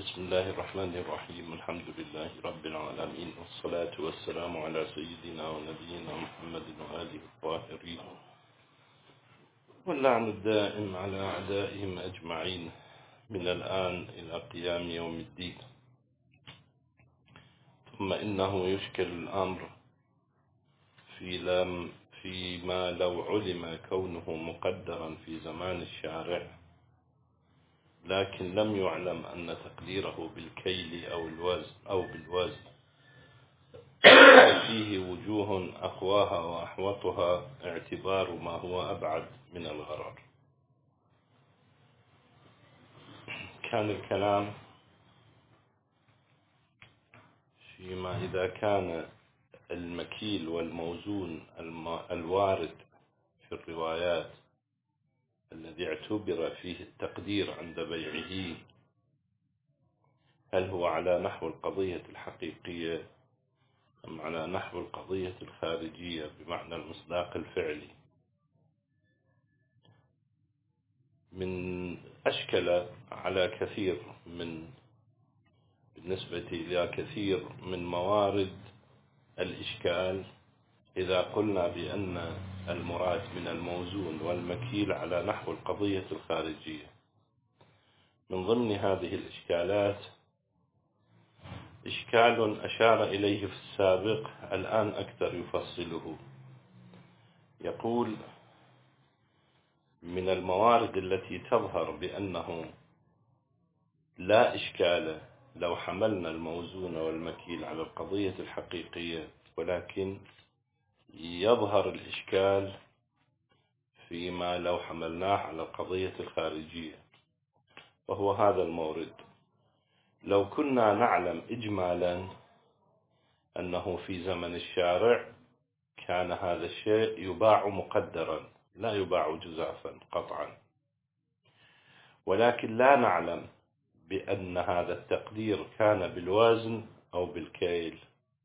بسم الله الرحمن الرحيم. الحمد لله رب العالمين، والصلاة والسلام على سيدنا ونبينا محمد وآله الطاهرين، واللعن الدائم على أعدائهم أجمعين من الآن إلى قيام يوم الدين. ثم إنه يشكل الأمر فيما لو علم كونه مقدرا في زمان الشارع، لكن لم يعلم أن تقديره بالكيل أو بالوزن فيه وجوه أقواها وأحوطها اعتبار ما هو أبعد من الغرر. كان الكلام فيما إذا كان المكيل والموزون الوارد في الروايات الذي اعتبر فيه التقدير عند بيعه، هل هو على نحو القضية الحقيقية أم على نحو القضية الخارجية بمعنى المصداق الفعلي؟ من أشكل على كثير بالنسبة إلى كثير من موارد الإشكال إذا قلنا بأن المراد من الموزون والمكيل على نحو القضية الخارجية. من ضمن هذه الإشكالات إشكال أشار إليه في السابق، الآن أكثر يفصله. يقول: من الموارد التي تظهر بأنه لا إشكال لو حملنا الموزون والمكيل على القضية الحقيقية، ولكن يظهر الإشكال فيما لو حملناه على القضية الخارجية، وهو هذا المورد. لو كنا نعلم إجمالا أنه في زمن الشارع كان هذا الشيء يباع مقدرا لا يباع جزافا قطعا، ولكن لا نعلم بأن هذا التقدير كان بالوزن أو بالكيل،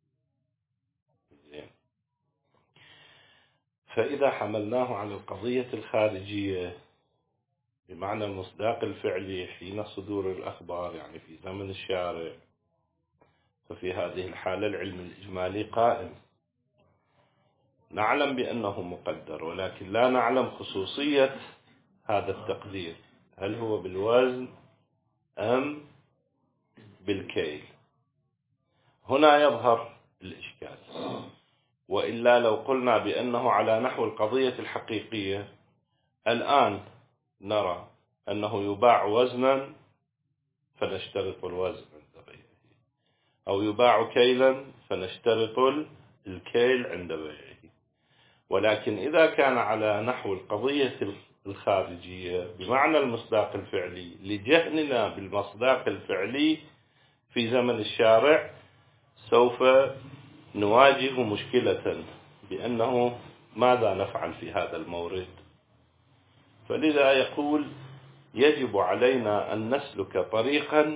فإذا حملناه على القضية الخارجية بمعنى المصداق الفعلي حين صدور الأخبار، يعني في زمن الشارع، ففي هذه الحالة العلم الإجمالي قائم، نعلم بأنه مقدر، ولكن لا نعلم خصوصية هذا التقدير، هل هو بالوزن أم بالكيل. هنا يظهر الإشكال. وإلا لو قلنا بأنه على نحو القضية الحقيقية، الآن نرى أنه يباع وزنا فنشترط الوزن عند بيعه، أو يباع كيلا فنشترط الكيل عند بيعه. ولكن إذا كان على نحو القضية الخارجية بمعنى المصداق الفعلي، لجهلنا بالمصداق الفعلي في زمن الشارع، سوف نواجه مشكلة بأنه ماذا نفعل في هذا المورد. فلذا يقول: يجب علينا أن نسلك طريقا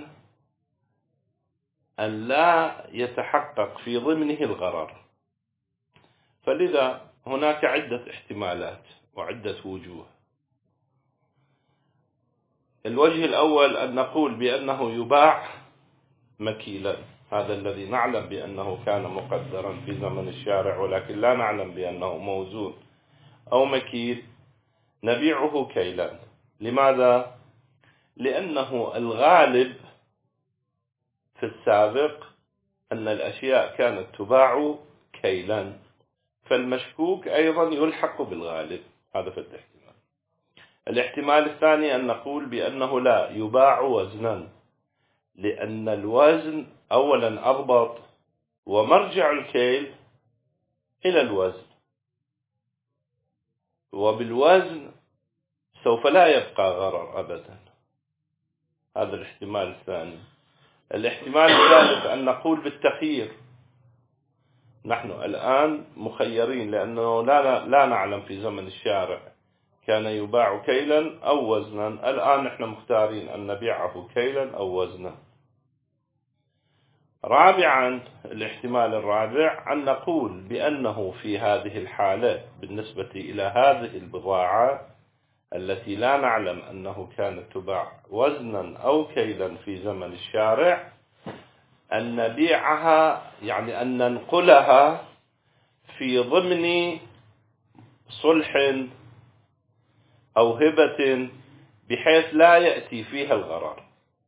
أن لا يتحقق في ضمنه الغرر. فلذا هناك عدة احتمالات وعدة وجوه. الوجه الأول أن نقول بأنه يباع مكيلا، هذا الذي نعلم بأنه كان مقدرا في زمن الشارع ولكن لا نعلم بأنه موزون أو مكيل، نبيعه كيلا. لماذا؟ لأنه الغالب في السابق أن الأشياء كانت تباع كيلا، فالمشكوك أيضا يلحق بالغالب. هذا في الاحتمال. الاحتمال الثاني أن نقول بأنه لا يباع وزنا، لأن الوزن أولا أضبط، ومرجع الكيل إلى الوزن، وبالوزن سوف لا يبقى غرر أبدا. هذا الاحتمال الثاني. الاحتمال الثالث أن نقول بالتخيير، نحن الآن مخيرين لأنه لا نعلم في زمن الشارع كان يباع كيلا أو وزنا، الآن نحن مختارين أن نبيعه كيلا أو وزنا. رابعا، الاحتمال الرابع أن نقول بأنه في هذه الحالة بالنسبة إلى هذه البضاعة التي لا نعلم أنه كانت تباع وزنا أو كيلا في زمن الشارع، أن نبيعها يعني أن ننقلها في ضمن صلح أو هبة بحيث لا يأتي فيها الغرر.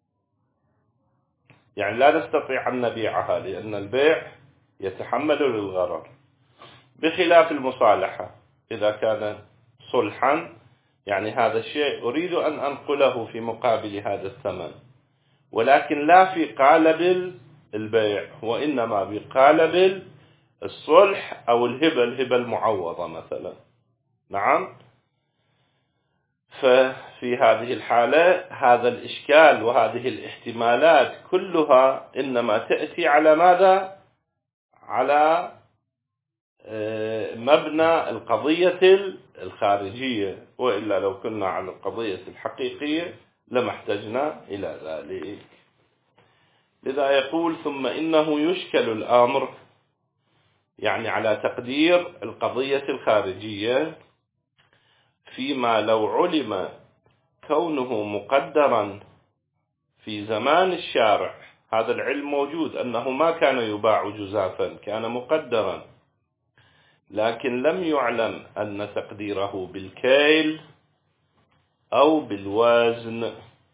يعني لا نستطيع أن نبيعها لأن البيع يتحمل للغرر، بخلاف المصالحة إذا كان صلحا، يعني هذا الشيء أريد أن أنقله في مقابل هذا الثمن، ولكن لا في قالب البيع، وإنما بقالب الصلح أو الهبة المعوضة مثلا. نعم. ففي هذه الحالة هذا الإشكال وهذه الاحتمالات كلها إنما تأتي على ماذا؟ على مبنى القضية الخارجية، وإلا لو كنا على القضية الحقيقية لما احتجنا إلى ذلك. لذا يقول ثم إنه يشكل الأمر، يعني على تقدير القضية الخارجية، فيما لو علم كونه مقدرا في زمان الشارع، هذا العلم موجود أنه ما كان يباع جزافا، كان مقدرا، لكن لم يعلم أن تقديره بالكيل أو بالوزن،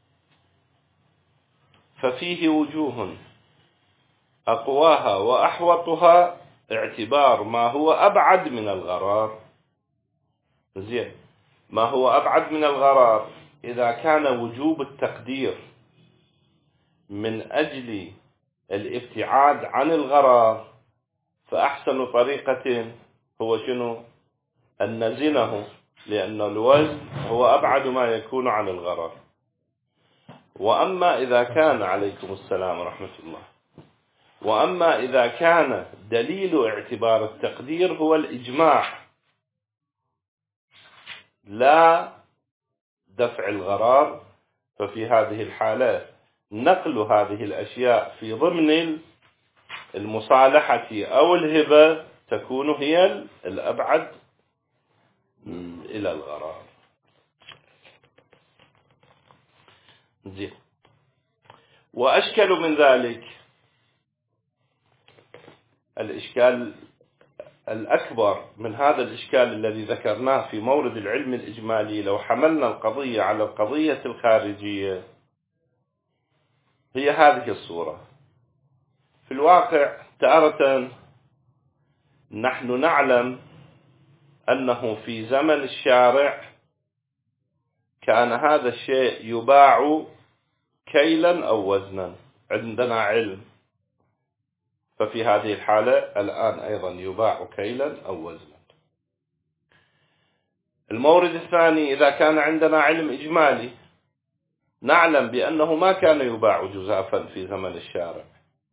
ففيه وجوه أقواها وأحوطها اعتبار ما هو أبعد من الغرار. زين، ما هو أبعد من الغرار إذا كان وجوب التقدير من أجل الابتعاد عن الغرار، فأحسن طريقة هو شنو؟ أن نزنه، لأن الوزن هو أبعد ما يكون عن الغرر. وأما إذا كان عليكم السلام ورحمة الله، وأما إذا كان دليل اعتبار التقدير هو الإجماع لا دفع الغرار، ففي هذه الحالة نقل هذه الأشياء في ضمن المصالحة أو الهبة تكون هي الأبعد إلى الغرار. زين. وأشكل من ذلك الإشكال الأكبر من هذا الإشكال الذي ذكرناه في مورد العلم الإجمالي، لو حملنا القضية على القضية الخارجية، هي هذه الصورة. في الواقع تارة نحن نعلم أنه في زمن الشارع كان هذا الشيء يباع كيلا أو وزنا، عندنا علم، ففي هذه الحالة الآن أيضا يباع كيلا أو وزنا. المورد الثاني، إذا كان عندنا علم إجمالي نعلم بأنه ما كان يباع جزافا في زمن الشارع،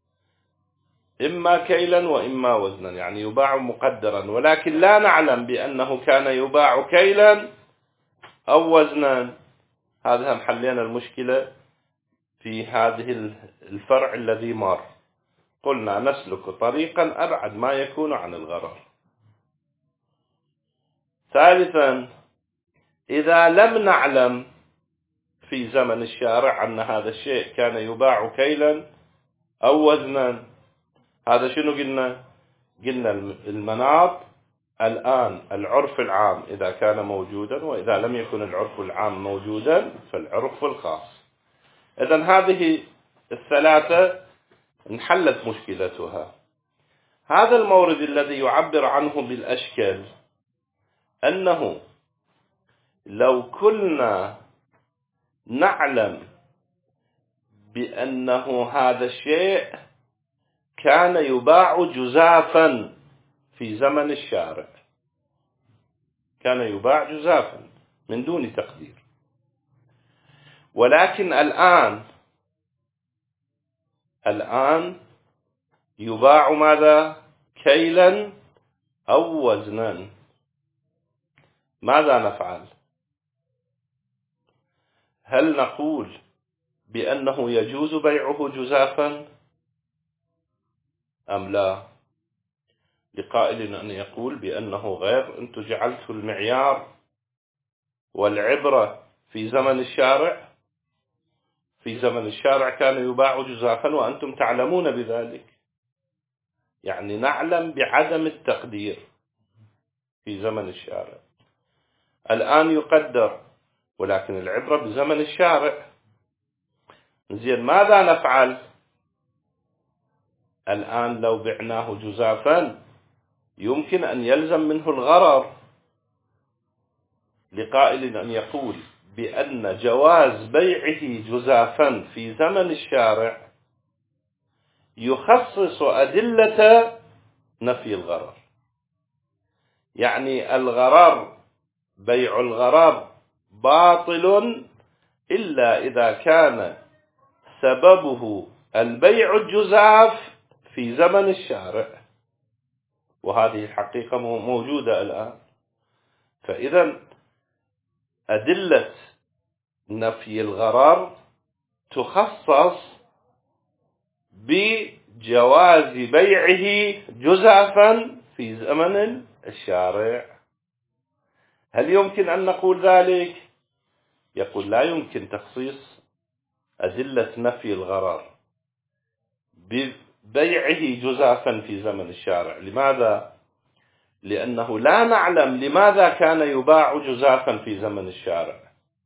إما كيلا وإما وزنا، يعني يباع مقدرا، ولكن لا نعلم بأنه كان يباع كيلا أو وزنا. هذا هم حلينا المشكلة في هذه الفرع الذي مر، قلنا نسلك طريقا أبعد ما يكون عن الغرر. ثالثا، إذا لم نعلم في زمن الشارع أن هذا الشيء كان يباع كيلا أو وزنا، هذا شنو قلنا؟ قلنا المناط الآن العرف العام إذا كان موجودا، وإذا لم يكن العرف العام موجودا فالعرف الخاص. إذن هذه الثلاثة انحلت مشكلتها. هذا المورد الذي يعبر عنه بالأشكال، أنه لو كنا نعلم بأنه هذا الشيء كان يباع جزافا في زمن الشارع، كان يباع جزافا من دون تقدير، ولكن الآن يباع ماذا؟ كيلا أو وزنا. ماذا نفعل؟ هل نقول بأنه يجوز بيعه جزافا أم لا؟ لقائل أن يقول بأنه غير، أنتم جعلتوا المعيار والعبرة في زمن الشارع. في زمن الشارع كان يباع جزافا وأنتم تعلمون بذلك، يعني نعلم بعدم التقدير في زمن الشارع. الآن يقدر، ولكن العبرة بزمن الشارع. زين، ماذا نفعل الآن لو بعناه جزافا؟ يمكن أن يلزم منه الغرر لقائل أن يقول بأن جواز بيعه جزافا في زمن الشارع يخصص أدلة نفي الغرر. يعني الغرر، بيع الغرر باطل إلا إذا كان سببه البيع الجزاف في زمن الشارع، وهذه الحقيقة موجودة الآن. فإذا أدلة نفي الغرر تخصص بجواز بيعه جزافا في زمن الشارع. هل يمكن أن نقول ذلك؟ يقول لا يمكن تخصيص أدلة نفي الغرر ببيعه جزافا في زمن الشارع. لماذا؟ لأنه لا نعلم لماذا كان يباع جزافا في زمن الشارع.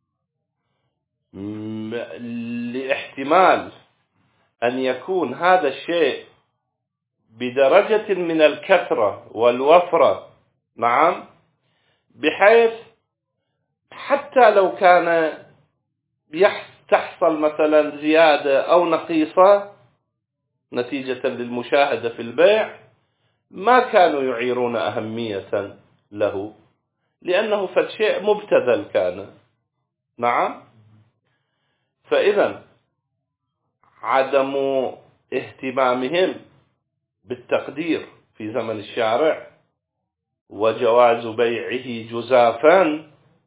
لاحتمال أن يكون هذا الشيء بدرجة من الكثرة والوفرة، نعم، بحيث حتى لو كان تحصل مثلا زيادة أو نقيصة نتيجة للمشاهدة في البيع، ما كانوا يعيرون أهمية له، لأنه فالشيء مبتذل كان، نعم. فإذا عدم اهتمامهم بالتقدير في زمن الشارع وجواز بيعه جزافا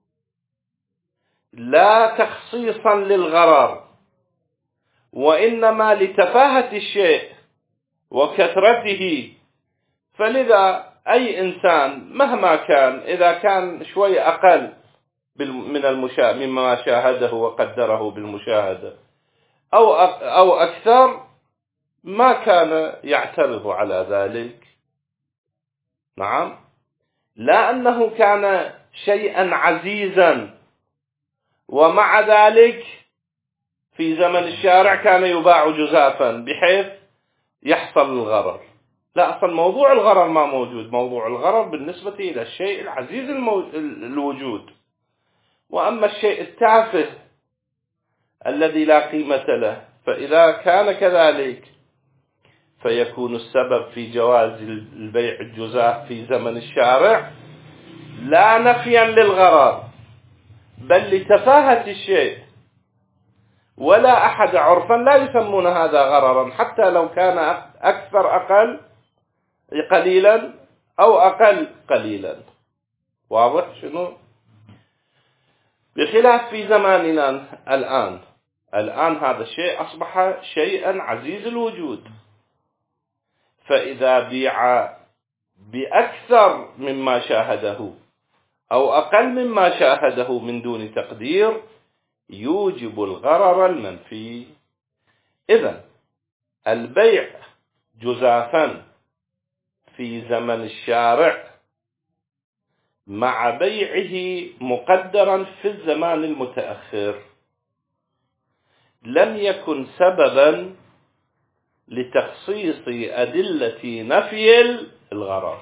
لا تخصيصا للغرر، وإنما لتفاهة الشيء وكثرته. فلذا أي إنسان مهما كان، إذا كان شوي أقل مما شاهده وقدره بالمشاهدة أو أكثر، ما كان يعترض على ذلك، نعم. لا أنه كان شيئا عزيزا ومع ذلك في زمن الشارع كان يباع جزافا بحيث يحصل الغرر. لا، أصلا موضوع الغرر ما موجود. موضوع الغرر بالنسبة إلى الشيء العزيز الوجود. وأما الشيء التافه الذي لا قيمة له، فإذا كان كذلك فيكون السبب في جواز البيع الجزاف في زمن الشارع لا نفيا للغرر، بل لتفاهة الشيء. ولا أحد عرفا لا يسمون هذا غررا، حتى لو كان أكثر أقل قليلا أو أقل قليلا. واضح شنو؟ بخلاف في زماننا الآن هذا الشيء أصبح شيئا عزيز الوجود. فإذا بيع بأكثر مما شاهده أو أقل مما شاهده من دون تقدير يوجب الغرر المنفي. إذن البيع جزافا في زمن الشارع مع بيعه مقدرا في الزمان المتأخر لم يكن سببا لتخصيص أدلة نفي الغرر.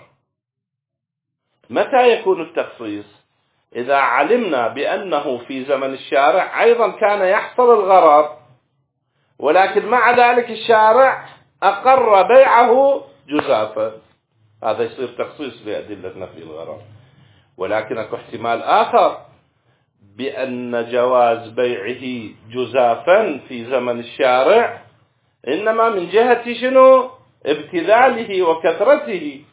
متى يكون التخصيص؟ إذا علمنا بأنه في زمن الشارع أيضا كان يحصل الغرر، ولكن مع ذلك الشارع أقر بيعه جزافا، هذا يصير تخصيص لأدلة نفي الغرر. ولكن اكو احتمال آخر بأن جواز بيعه جزافا في زمن الشارع إنما من جهة شنو؟ ابتذاله وكثرته.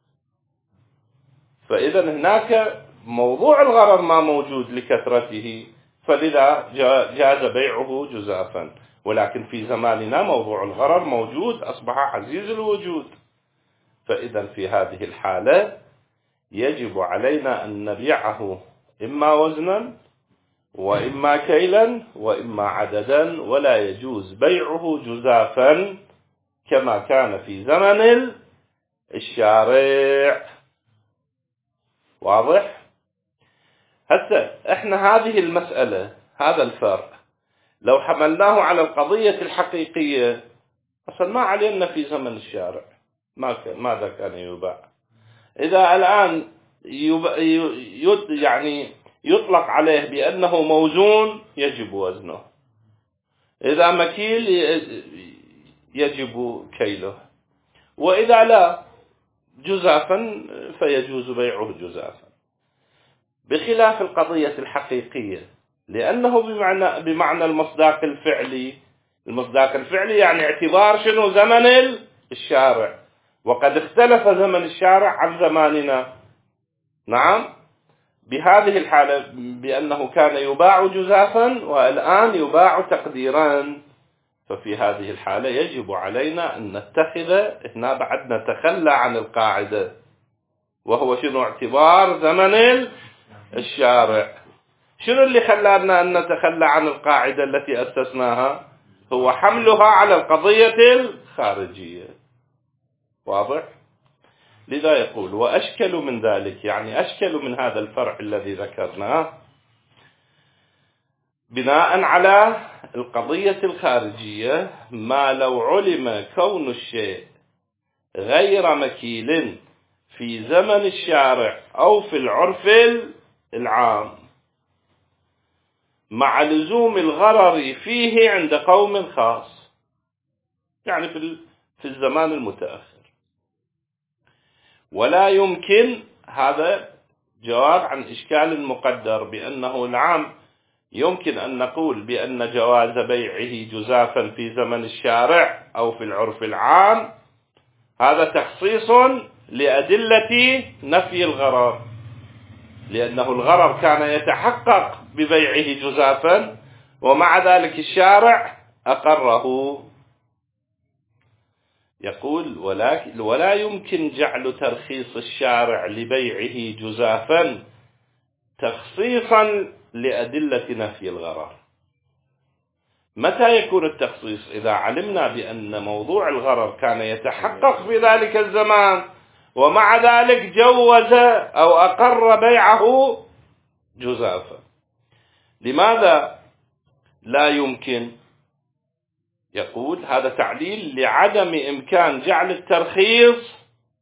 فإذا هناك موضوع الغرر ما موجود لكثرته، فلذا جاز بيعه جزافا. ولكن في زماننا موضوع الغرر موجود، أصبح عزيز الوجود. فإذا في هذه الحالة يجب علينا أن نبيعه إما وزنا وإما كيلا وإما عددا، ولا يجوز بيعه جزافا كما كان في زمن الشارع. واضح؟ هسه احنا هذه المسألة، هذا الفرق لو حملناه على القضية الحقيقية، أصلا ما علينا في زمن الشارع ماذا كان يباع. إذا الآن يعني يطلق عليه بأنه موزون يجب وزنه، إذا مكيل يجب كيله، وإذا لا جزافا فيجوز بيعه جزافا، بخلاف القضية الحقيقية، لأنه بمعنى المصداق الفعلي. المصداق الفعلي يعني اعتبار شنو؟ زمن الشارع، وقد اختلف زمن الشارع عن زماننا. نعم، بهذه الحالة بأنه كان يباع جزافا والآن يباع تقديرا، ففي هذه الحالة يجب علينا أن نتخذ، هنا بعد نتخلى عن القاعدة، وهو شنو؟ اعتبار زمن الشارع. شنو اللي خلانا أن نتخلى عن القاعدة التي أسسناها؟ هو حملها على القضية الخارجية. واضح؟ لذا يقول وأشكل من ذلك، يعني أشكل من هذا الفرع الذي ذكرناه، بناء على القضية الخارجية، ما لو علم كون الشيء غير مكيل في زمن الشارع أو في العرف العام، مع لزوم الغرر فيه عند قوم خاص، يعني في الزمان المتأخر. ولا يمكن، هذا جواب عن إشكال مقدر، بأنه العام يمكن أن نقول بأن جواز بيعه جزافا في زمن الشارع أو في العرف العام، هذا تخصيص لأدلة نفي الغرر، لأنه الغرر كان يتحقق ببيعه جزافا، ومع ذلك الشارع أقره. يقول ولا يمكن جعل ترخيص الشارع لبيعه جزافا تخصيصا لأدلة نفي الغرر. متى يكون التخصيص؟ إذا علمنا بأن موضوع الغرر كان يتحقق في ذلك الزمان، ومع ذلك جوز أو أقر بيعه جزافا. لماذا لا يمكن؟ يقول هذا تعليل لعدم إمكان جعل الترخيص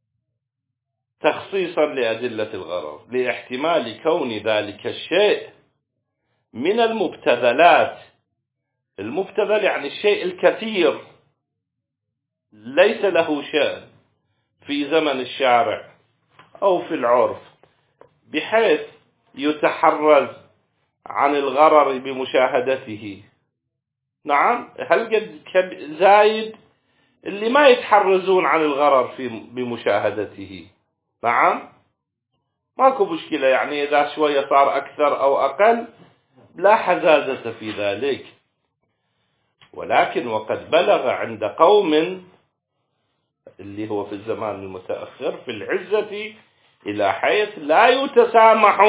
تخصيصا لأدلة الغرر، لاحتمال كون ذلك الشيء من المبتذلات. المبتذل يعني الشيء الكثير ليس له شأن في زمن الشارع أو في العرف، بحيث يتحرز عن الغرر بمشاهدته. نعم، هل قد زايد اللي ما يتحرزون عن الغرر بمشاهدته؟ نعم، ماكو مشكلة، يعني إذا شوية صار أكثر أو أقل لا حزازة في ذلك. ولكن وقد بلغ عند قوم، اللي هو في الزمان المتأخر، في العزة إلى حيث لا يتسامح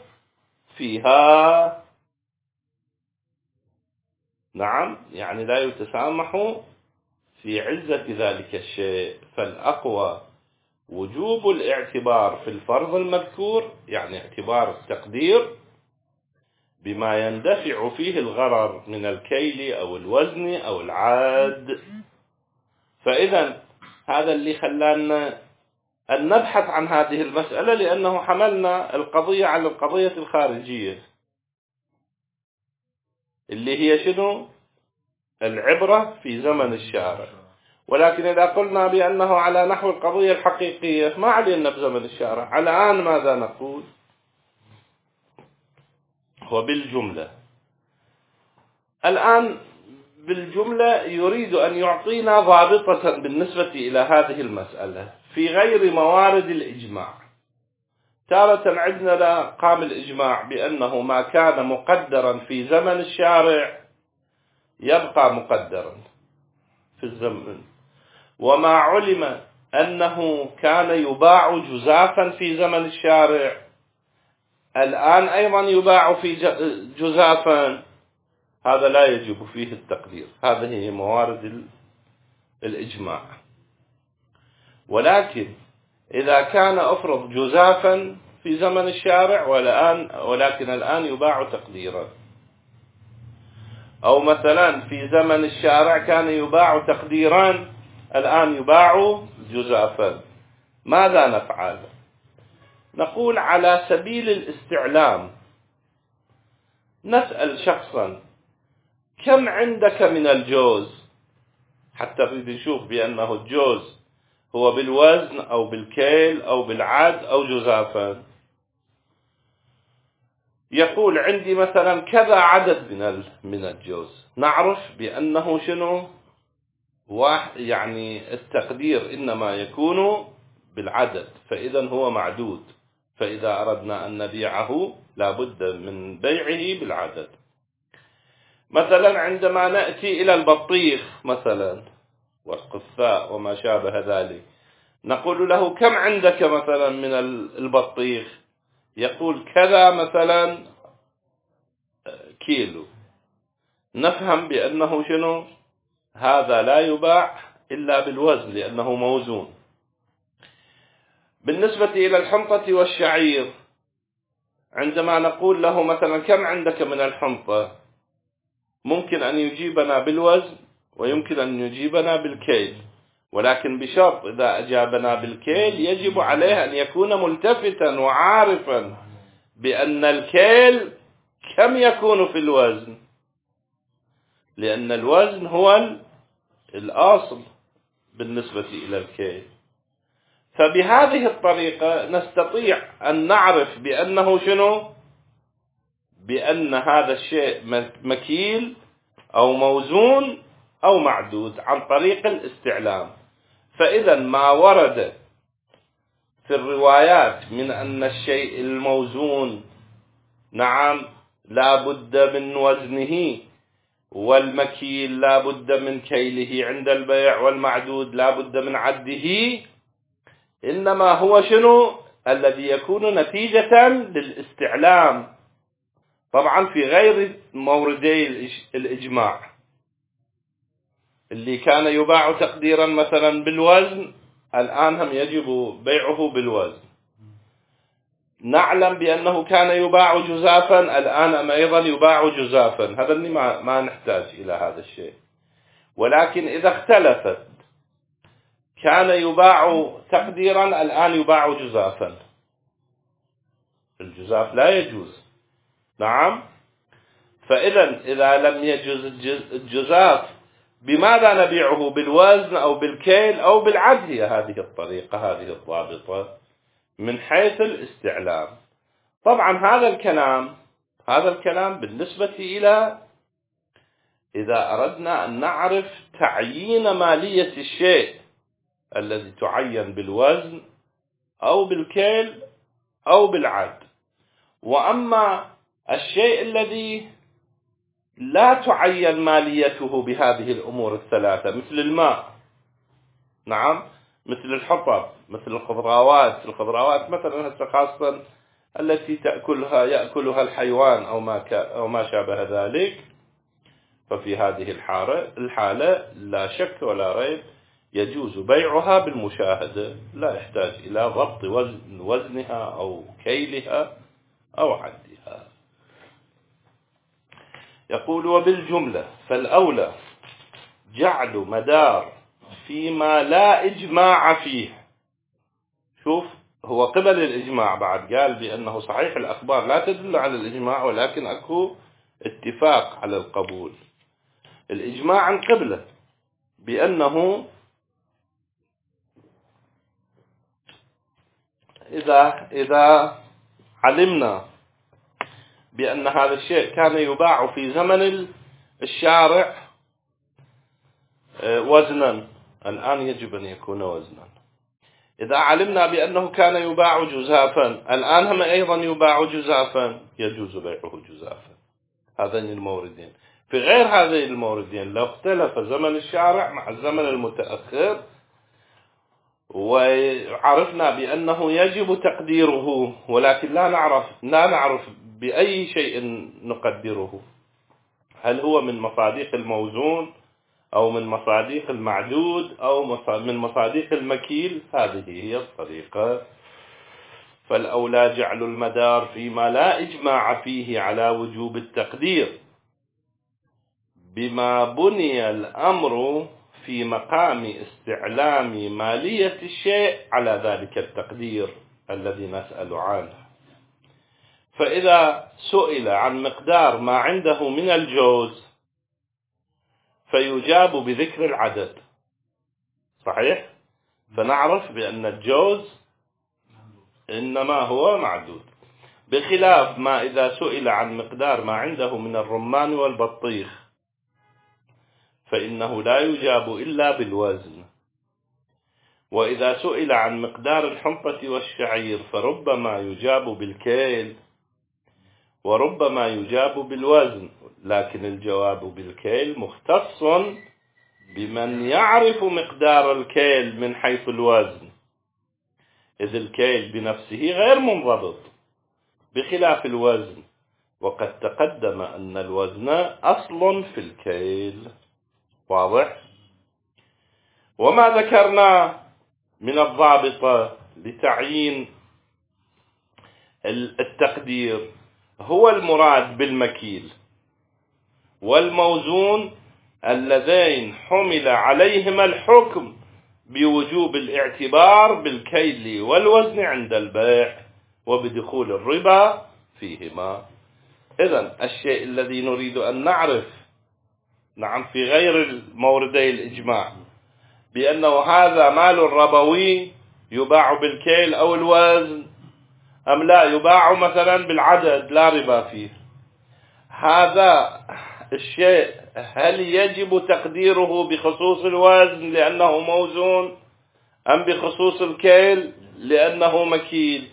فيها. نعم، يعني لا يتسامح في عزة ذلك الشيء. فالأقوى وجوب الاعتبار في الفرض المذكور، يعني اعتبار التقدير بما يندفع فيه الغرر من الكيل أو الوزن أو العاد. فإذا هذا اللي خلانا أن نبحث عن هذه المسألة، لأنه حملنا القضية على القضية الخارجية اللي هي شنو؟ العبرة في زمن الشارع. ولكن إذا قلنا بأنه على نحو القضية الحقيقية، ما علينا بزمن الشارع. الآن ماذا نقول؟ وبالجملة، الآن بالجملة يريد أن يعطينا ضابطة بالنسبة إلى هذه المسألة في غير موارد الإجماع. تارة عندنا قام الإجماع بأنه ما كان مقدرا في زمن الشارع يبقى مقدرا في الزمن، وما علم أنه كان يباع جزافا في زمن الشارع الآن أيضا يباع في جزافا، هذا لا يجب فيه التقدير. هذه هي موارد الإجماع. ولكن إذا كان أفرض جزافا في زمن الشارع ولكن الآن يباع تقديرا، أو مثلا في زمن الشارع كان يباع تقديرا الآن يباع جزافا، ماذا نفعل؟ نقول على سبيل الاستعلام نسأل شخصا كم عندك من الجوز، حتى نريد نشوف بأنه الجوز هو بالوزن أو بالكيل أو بالعد أو جزافا. يقول عندي مثلا كذا عدد من الجوز، نعرف بأنه شنو يعني التقدير إنما يكون بالعدد، فإذا هو معدود، فإذا أردنا أن نبيعه لابد من بيعه بالعدد. مثلا عندما نأتي إلى البطيخ مثلا والقثاء وما شابه ذلك، نقول له كم عندك مثلا من البطيخ؟ يقول كذا مثلا كيلو، نفهم بأنه شنو هذا لا يباع إلا بالوزن لأنه موزون. بالنسبة إلى الحنطة والشعير، عندما نقول له مثلا كم عندك من الحنطة، ممكن أن يجيبنا بالوزن ويمكن أن يجيبنا بالكيل، ولكن بشرط إذا أجابنا بالكيل يجب عليه أن يكون ملتفتا وعارفا بأن الكيل كم يكون في الوزن، لأن الوزن هو الأصل بالنسبة إلى الكيل. فبهذه الطريقة نستطيع أن نعرف بأنه شنو، بأن هذا الشيء مكيل أو موزون أو معدود عن طريق الاستعلام. فإذا ما ورد في الروايات من أن الشيء الموزون نعم لا بد من وزنه، والمكيل لا بد من كيله عند البيع، والمعدود لا بد من عده، إنما هو شنو الذي يكون نتيجة للاستعلام، طبعا في غير موردي الإجماع اللي كان يباع تقديرا مثلا بالوزن، الآن هم يجب بيعه بالوزن. نعلم بأنه كان يباع جزافا، الآن أيضا يباع جزافا، هذا اللي ما نحتاج إلى هذا الشيء. ولكن إذا اختلفت، كان يباع تقديرا الآن يباع جزافا، الجزاف لا يجوز. نعم. فإذا إذا لم يجوز الجزاف، بماذا نبيعه؟ بالوزن أو بالكيل أو بالعد. هي هذه الطريقة، هذه الضابطة من حيث الاستعلام. طبعا هذا الكلام بالنسبة إلى إذا أردنا أن نعرف تعيين مالية الشيء الذي تعين بالوزن أو بالكيل أو بالعد. وأما الشيء الذي لا تعين ماليته بهذه الأمور الثلاثة، مثل الماء، نعم، مثل الحطب، مثل الخضروات مثلا هسه خاصة التي يأكلها الحيوان أو ما شابه ذلك، ففي هذه الحالة لا شك ولا ريب يجوز بيعها بالمشاهدة، لا يحتاج إلى ضبط وزنها أو كيلها أو عدها. يقول وبالجملة فالأولى جعل مدار فيما لا إجماع فيه. شوف، هو قبل الإجماع بعد قال بأنه صحيح الأخبار لا تدل على الإجماع، ولكن أكو اتفاق على القبول. الإجماع عن قبله بأنه إذا علمنا بأن هذا الشيء كان يباع في زمن الشارع وزنا، الآن يجب أن يكون وزنا. إذا علمنا بأنه كان يباع جزافا، الآن هم أيضا يباع جزافا، يجوز بيعه جزافا. هذين الموردين. في غير هذين الموردين لو اختلف زمن الشارع مع الزمن المتأخر وعرفنا بأنه يجب تقديره، ولكن لا نعرف بأي شيء نقدره، هل هو من مصاديق الموزون أو من مصاديق المعدود أو من مصاديق المكيل. هذه هي الطريقة. فالأولى جعل المدار فيما لا إجماع فيه على وجوب التقدير، بما بني الأمر في مقام استعلام مالية الشيء على ذلك التقدير الذي نسأل عنه. فإذا سئل عن مقدار ما عنده من الجوز فيجاب بذكر العدد، صحيح؟ فنعرف بأن الجوز إنما هو معدود، بخلاف ما إذا سئل عن مقدار ما عنده من الرمان والبطيخ فإنه لا يجاب إلا بالوزن. وإذا سئل عن مقدار الحنطة والشعير فربما يجاب بالكيل وربما يجاب بالوزن، لكن الجواب بالكيل مختص بمن يعرف مقدار الكيل من حيث الوزن، إذ الكيل بنفسه غير منضبط بخلاف الوزن، وقد تقدم أن الوزن أصل في الكيل. واضح؟ وما ذكرنا من الضابطة لتعيين التقدير هو المراد بالمكيل والموزون اللذين حمل عليهما الحكم بوجوب الاعتبار بالكيل والوزن عند البيع وبدخول الربا فيهما. إذن الشيء الذي نريد أن نعرف، نعم، في غير الموردي الإجماع، بأنه هذا مال ربوي يباع بالكيل أو الوزن أم لا يباع مثلا بالعدد لا ربا فيه. هذا الشيء هل يجب تقديره بخصوص الوزن لأنه موزون أم بخصوص الكيل لأنه مكيل؟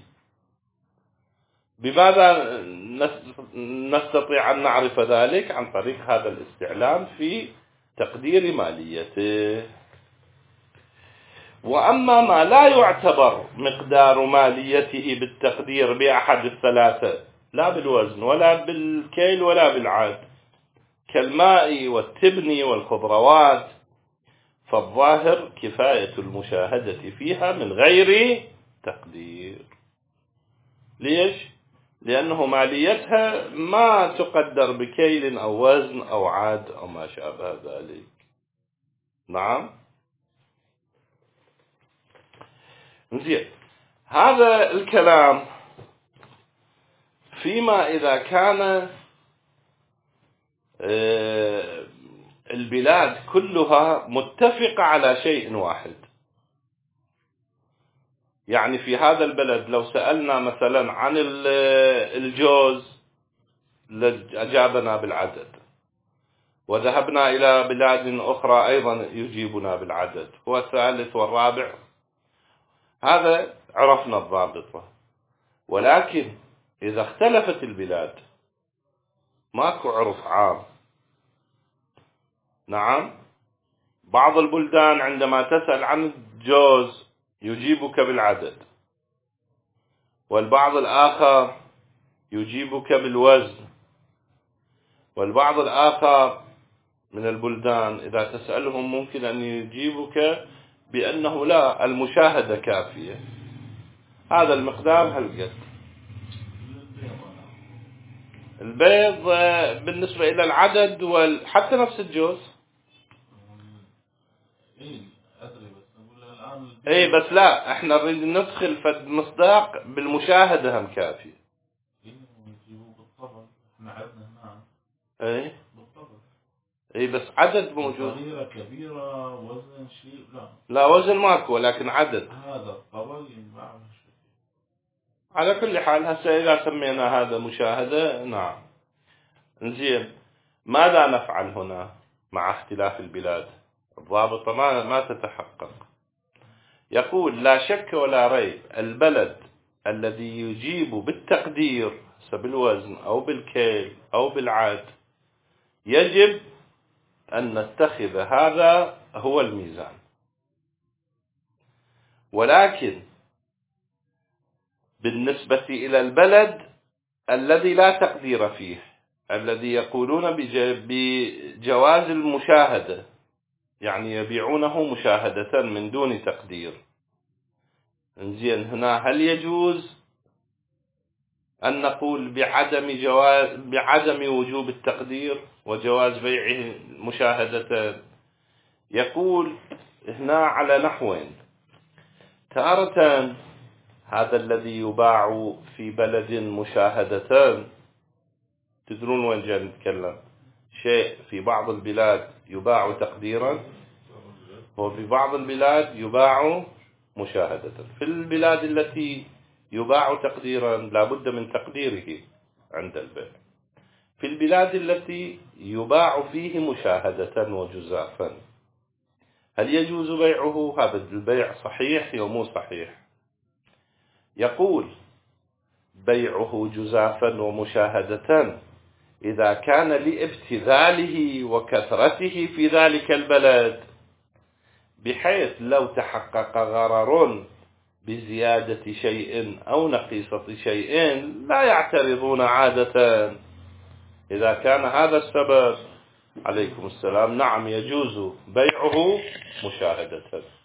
بماذا نستطيع أن نعرف ذلك؟ عن طريق هذا الاستعلام في تقدير ماليته. وأما ما لا يعتبر مقدار ماليته بالتقدير بأحد الثلاثة، لا بالوزن ولا بالكيل ولا بالعاد، كالماء والتبن والخضروات، فالظاهر كفاية المشاهدة فيها من غير تقدير. ليش؟ لأنه ماليتها ما تقدر بكيل أو وزن أو عاد أو ما شابه ذلك. نعم. زين، هذا الكلام فيما إذا كان البلاد كلها متفقة على شيء واحد. يعني في هذا البلد لو سألنا مثلا عن الجوز لأجابنا بالعدد، وذهبنا إلى بلاد أخرى أيضا يجيبنا بالعدد، والثالث والرابع، هذا عرفنا الضابطة. ولكن إذا اختلفت البلاد ماكو عرف عام. نعم، بعض البلدان عندما تسأل عن الجوز يجيبك بالعدد، والبعض الآخر يجيبك بالوزن، والبعض الآخر من البلدان إذا تسألهم ممكن أن يجيبك بأنه لا، المشاهدة كافية، هذا المقدار هالقد. البيض بالنسبة إلى العدد حتى نفس الجوز. اي بس لا، احنا نريد ندخل في المصداق بالمشاهدة هم كافي. اي بس عدد موجود. صغيرة كبيرة وزن شيء لا وزن ماكو، لكن عدد. هذا الطبق ينباع. على كل حال هسه إذا سمينا هذا مشاهدة، نعم. زين، ماذا نفعل هنا مع اختلاف البلاد؟ الضابطة ما تتحقق. يقول لا شك ولا ريب البلد الذي يجيب بالتقدير بالوزن أو بالكيل أو بالعاد يجب أن نتخذ هذا هو الميزان. ولكن بالنسبة إلى البلد الذي لا تقدير فيه، الذي يقولون بجواز المشاهدة، يعني يبيعونه مشاهدة من دون تقدير. إنزين هنا هل يجوز أن نقول بعدم وجوب التقدير وجواز بيعه مشاهدة؟ يقول هنا على نحوين. تارة هذا الذي يباع في بلد مشاهدة، تدرون وين جاي نتكلم؟ شيء في بعض البلاد يباع تقديرا، وفي بعض البلاد يباع مشاهدة. في البلاد التي يباع تقديرا لا بد من تقديره عند البيع. في البلاد التي يباع فيه مشاهدة وجزافا، هل يجوز بيعه؟ هذا البيع صحيح أو مو صحيح؟ يقول بيعه جزافا ومشاهدة إذا كان لابتذاله وكثرته في ذلك البلد، بحيث لو تحقق غرر بزيادة شيء أو نقيصة شيء لا يعترضون عادة. إذا كان هذا السبب، عليكم السلام، نعم يجوز بيعه مشاهدة.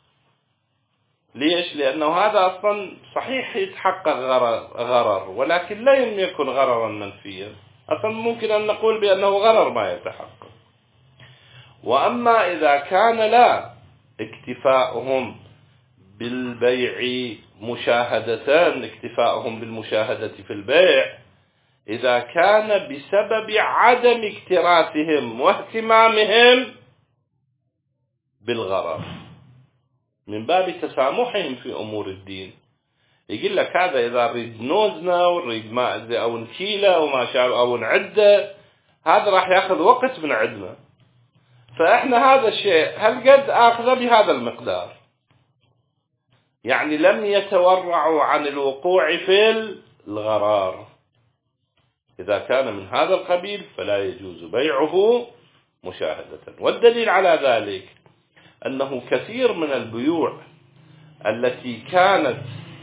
ليش؟ لأنه هذا أصلا صحيح يتحقق غرر، ولكن لا يكون غررا منفيا. أصلا ممكن أن نقول بأنه غرر ما يتحقق. وأما إذا كان لا اكتفاؤهم بالبيع مشاهدة، اكتفاؤهم بالمشاهدة في البيع إذا كان بسبب عدم اكتراثهم واهتمامهم بالغرر، من باب تسامحهم في أمور الدين. يقول لك هذا إذا نريد نوزنا ونريد ماء أو نكيلة أو ما شابه أو نعده، هذا راح يأخذ وقت من عندنا، فإحنا هذا الشيء هل قد أخذ بهذا المقدار، يعني لم يتورعوا عن الوقوع في الغرار. إذا كان من هذا القبيل فلا يجوز بيعه مشاهدة. والدليل على ذلك أنه كثير من البيوع التي كانت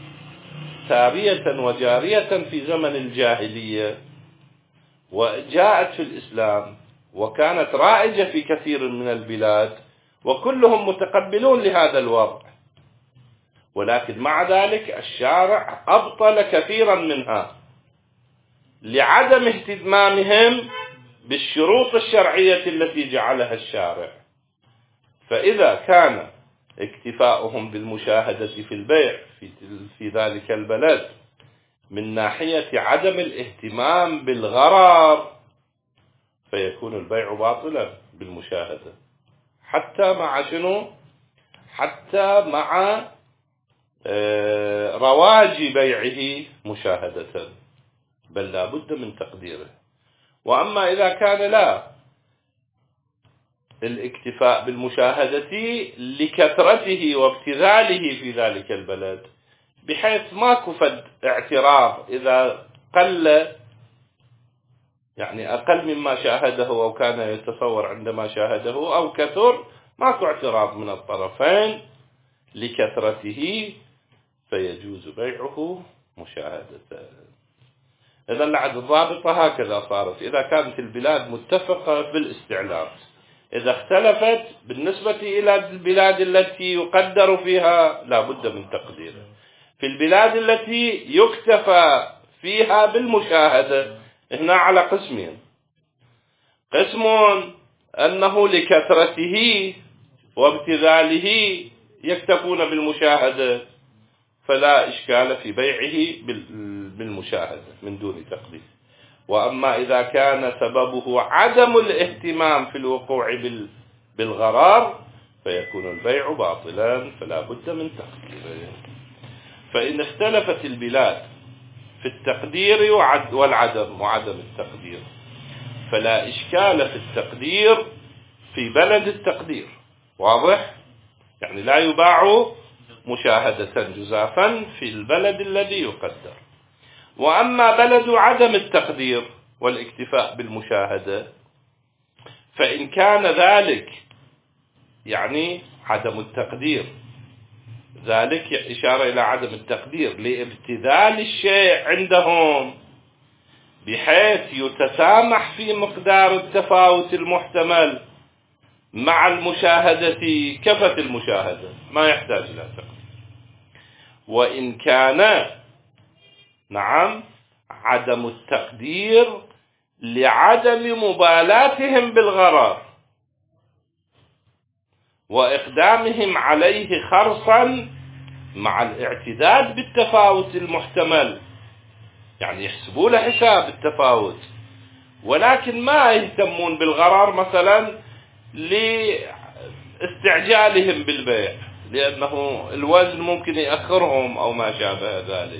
سارية وجارية في زمن الجاهلية وجاءت في الإسلام وكانت رائجة في كثير من البلاد، وكلهم متقبلون لهذا الوضع، ولكن مع ذلك الشارع أبطل كثيرا منها لعدم اهتمامهم بالشروط الشرعية التي جعلها الشارع. فإذا كان اكتفاؤهم بالمشاهدة في البيع في ذلك البلد من ناحية عدم الاهتمام بالغرر، فيكون البيع باطلا بالمشاهدة، حتى مع شنو؟ حتى مع رواج بيعه مشاهدة، بل لا بد من تقديره. وأما إذا كان لا الاكتفاء بالمشاهدة لكثرته وابتذاله في ذلك البلد، بحيث ما كفد اعتراض إذا قل، يعني أقل مما شاهده أو كان يتصور عندما شاهده، أو كثر، ماكو اعتراض من الطرفين لكثرته، فيجوز بيعه مشاهدة. إذا لعد الضابطة هكذا صارت. إذا كانت البلاد متفقة بالاستعلاء، إذا اختلفت بالنسبة إلى البلاد التي يقدر فيها لا بد من تقديره. في البلاد التي يكتفى فيها بالمشاهدة هنا على قسمين: قسم أنه لكثرته وابتذاله يكتفون بالمشاهدة، فلا إشكال في بيعه بالمشاهدة من دون تقدير. وأما إذا كان سببه عدم الاهتمام في الوقوع بالغرار، فيكون البيع باطلا، فلا بد من تقديره. فإن اختلفت البلاد في التقدير والعدم وعدم التقدير، فلا إشكال في التقدير في بلد التقدير، واضح؟ يعني لا يباع مشاهدة جزافا في البلد الذي يقدر. وأما بلد عدم التقدير والاكتفاء بالمشاهدة، فإن كان ذلك يعني عدم التقدير ذلك إشارة إلى عدم التقدير لابتذال الشيء عندهم بحيث يتسامح في مقدار التفاوت المحتمل مع المشاهدة كفة المشاهدة، ما يحتاج إلى تقدير. وإن كان نعم عدم التقدير لعدم مبالاتهم بالغرر وإقدامهم عليه خرصا مع الاعتداد بالتفاوت المحتمل، يعني يحسبوا له حساب التفاوت ولكن ما يهتمون بالغرر مثلا لاستعجالهم بالبيع لأنه الوزن ممكن يأخرهم أو ما شابه ذلك.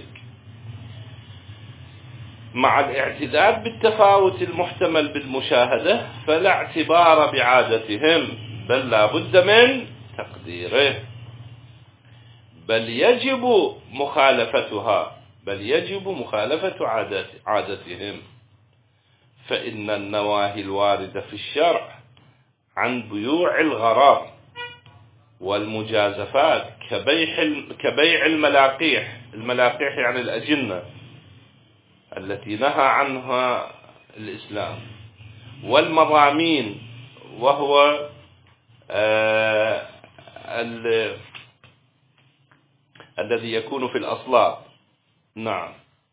مع الاعتداد بالتفاوت المحتمل بالمشاهدة فلا اعتبار بعادتهم بل لا بد من تقديره، بل يجب مخالفة عادتهم، فإن النواهي الواردة في الشرع عن بيوع الغرار والمجازفات كبيع الملاقيح يعني الأجنة التي نهى عنها الإسلام، والمضامين وهو الذي يكون في الأصلاب، نعم،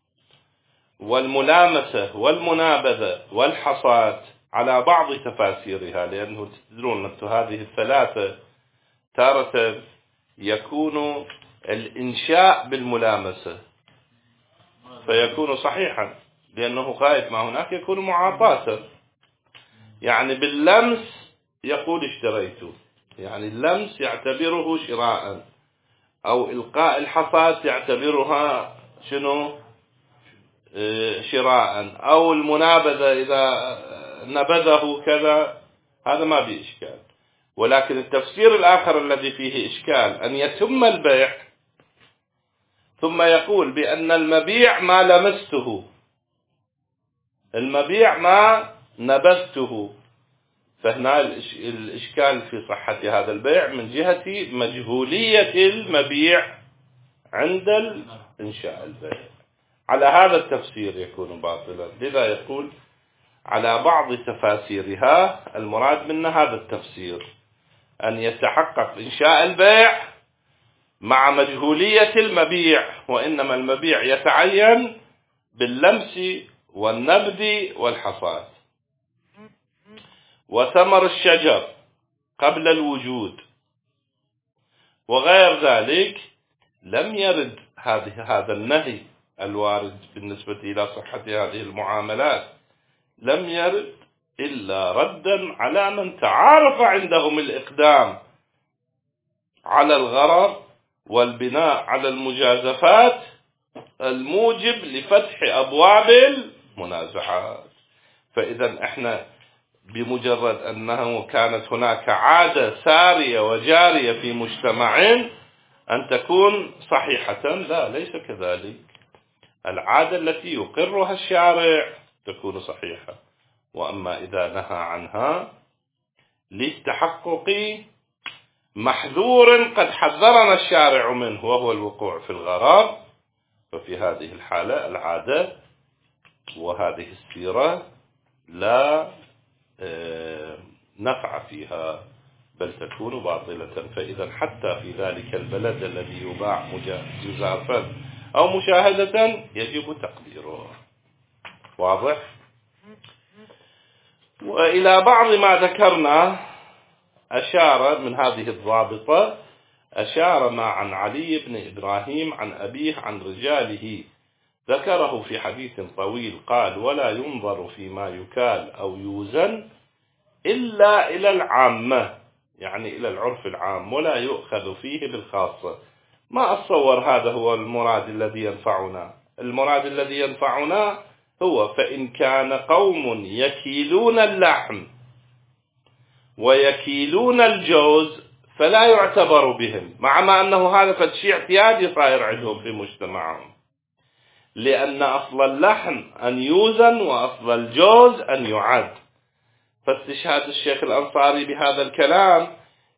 والملامسة والمنابذة والحصاد على بعض تفاسيرها، لأنه تدرون أن هذه الثلاثة تارة يكون الإنشاء بالملامسة فيكون صحيحا لأنه غاية ما هناك يكون معاطاة، يعني باللمس يقول اشتريته، يعني اللمس يعتبره شراء، أو إلقاء الحصاد يعتبرها شنو شراء، أو المنابذة إذا نبذه كذا، هذا ما فيه إشكال. ولكن التفسير الآخر الذي فيه إشكال أن يتم البيع ثم يقول بأن المبيع ما لمسته، المبيع ما نبذته، فهنا الإشكال في صحة هذا البيع من جهة مجهولية المبيع عند إنشاء البيع. على هذا التفسير يكون باطلا، لذا يقول على بعض تفاسيرها المراد من هذا التفسير أن يتحقق إنشاء البيع مع مجهولية المبيع، وإنما المبيع يتعين باللمس والنبذ والحصاد. وثمر الشجر قبل الوجود وغير ذلك لم يرد هذا النهي الوارد بالنسبة إلى صحة هذه المعاملات، لم يرد إلا ردا على من تعارف عندهم الإقدام على الغرر والبناء على المجازفات الموجب لفتح أبواب المنازعات. فإذا احنا بمجرد أنه كانت هناك عادة سارية وجارية في مجتمع أن تكون صحيحة، لا، ليس كذلك. العادة التي يقرها الشارع تكون صحيحة، وأما إذا نهى عنها لتحقق محذور قد حذرنا الشارع منه وهو الوقوع في الغرار، ففي هذه الحالة العادة وهذه السيرة لا نفع فيها بل تكون باطلة. فإذا حتى في ذلك البلد الذي يباع جزافا أو مشاهدة يجب تقديره. واضح؟ وإلى بعض ما ذكرنا أشار من هذه الضابطة، أشار ما عن علي بن إبراهيم عن أبيه عن رجاله ذكره في حديث طويل، قال: ولا ينظر فيما يكال أو يوزن إلا إلى العامة، يعني إلى العرف العام، ولا يؤخذ فيه بالخاصة. ما أتصور هذا هو المراد الذي ينفعنا. المراد الذي ينفعنا هو فإن كان قوم يكيلون اللحم ويكيلون الجوز فلا يعتبر بهم، مع ما أنه هذا فشيء اعتيادي صاير عندهم في مجتمعهم، لأن أصل اللحم أن يوزن وأصل الجوز أن يعد. فاستشهاد الشيخ الأنصاري بهذا الكلام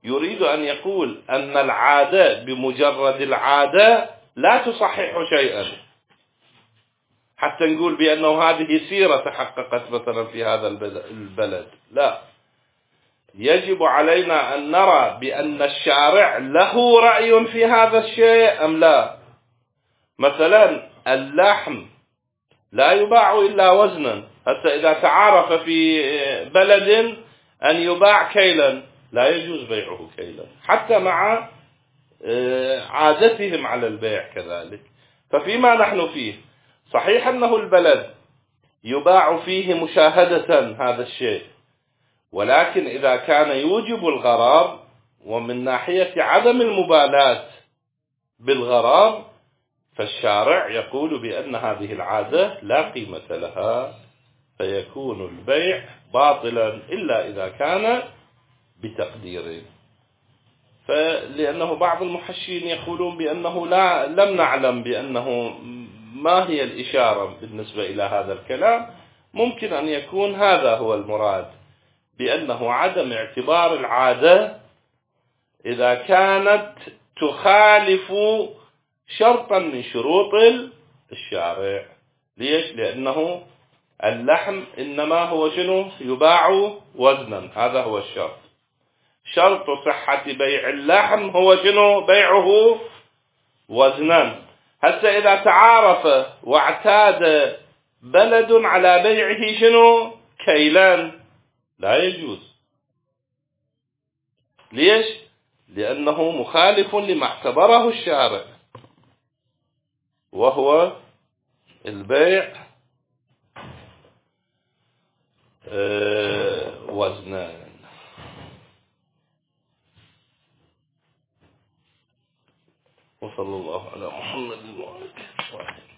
يريد أن يقول أن العادة بمجرد العادة لا تصحح شيئا، حتى نقول بأنه هذه سيرة تحققت مثلا في هذا البلد. لا، يجب علينا أن نرى بأن الشارع له رأي في هذا الشيء أم لا. مثلا اللحم لا يباع إلا وزنا، حتى إذا تعارف في بلد أن يباع كيلا لا يجوز بيعه كيلا، حتى مع عادتهم على البيع كذلك. ففيما نحن فيه صحيح أنه البلد يباع فيه مشاهدة هذا الشيء، ولكن إذا كان يوجب الغرار ومن ناحية عدم المبالاة بالغرار، فالشارع يقول بأن هذه العادة لا قيمة لها، فيكون البيع باطلا إلا إذا كان بتقدير. فلأنه بعض المحشين يقولون بأنه لم نعلم بأنه ما هي الإشارة بالنسبة إلى هذا الكلام، ممكن أن يكون هذا هو المراد، بأنه عدم اعتبار العادة إذا كانت تخالف شرطا من شروط الشارع. ليش؟ لأنه اللحم إنما هو شنو؟ يباع وزنا، هذا هو الشرط. شرط صحة بيع اللحم هو شنو؟ بيعه وزنا. حتى إذا تعارف واعتاد بلد على بيعه شنو؟ كيلان، لا يجوز. ليش؟ لأنه مخالف لما اعتبره الشارع، وهو البيع وزنان. وصلى الله على محمد وعلى آله وصحبه.